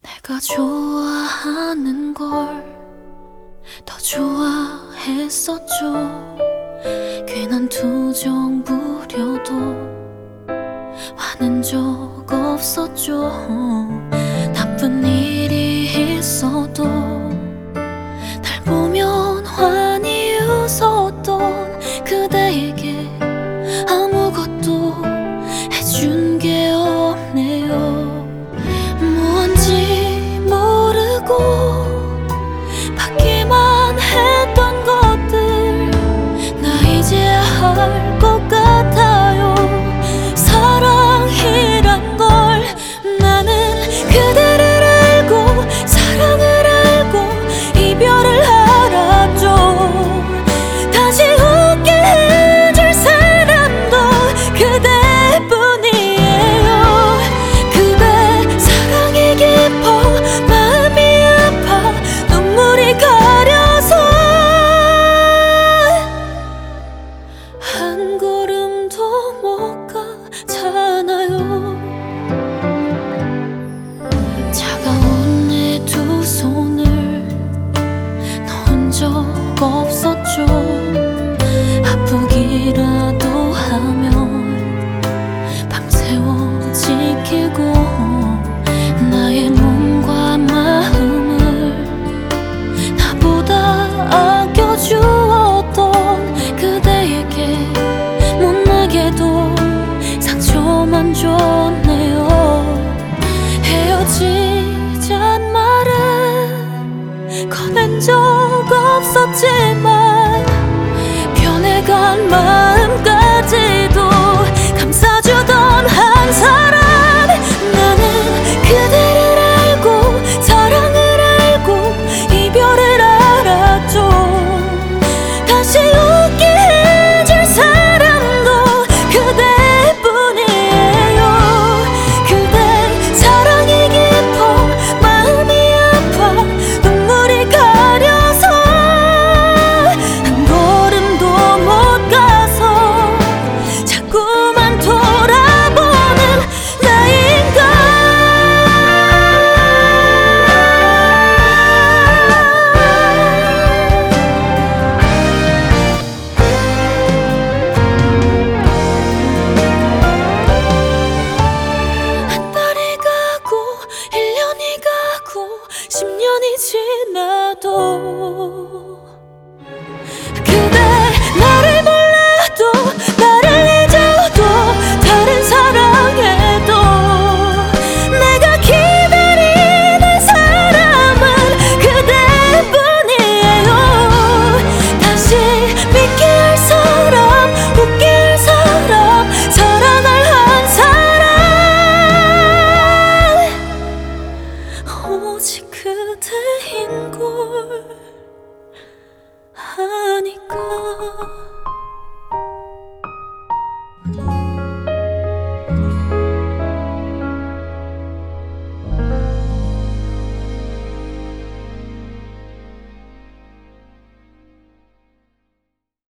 내가 좋아하는 걸 더 좋아했었죠. 괜한 투정 부려도 화낸 적 없었죠. 나쁜 일이 있어도 날 보면 환히 웃었던 그대에게 아무것도 해준 게 없네요. 뭔지 모르고 받기만 했던 것들 나 이제야 할 것 같아요. 사랑이란 걸 나는 그대를 알고 사랑을 알고 이별을 알았죠. 다시 웃게 해줄 사람도 그대뿐이에요. 그대 사랑이 깊어 마음이 아파 눈물이 가려서 한 걸음도 못 가잖아요. 차가운 내 두 손을 넣은 적 없었죠. 아프기라도 하면 밤새워 지키고 나의 몸과 마음을 나보다 아껴주었던 그대에게 못나게도 상처만 줬네요. 헤어지잔 말은 꺼낸 적 없었지만 변해간 마음까지도 감싸주던 한 사람 나는 그대를 알고 사랑을 알고 이별을 알았죠. 다시 웃게 해줄 사람도 그대뿐이에요. 그대 사랑이 깊어 마음이 아파 눈물이 가려서 한 걸음도 못 가서 자꾸만 돌아보는 나인가. 한 달이 가고 1년이 가고 10년이 지나도 그대 나를 몰라도 나를 잊어도 다른 사랑해도 내가 기다리는 사람은 그대뿐이에요. 다시 믿게 할 사람 웃게 할 사람 사랑을 한 사람 오직 그대인걸.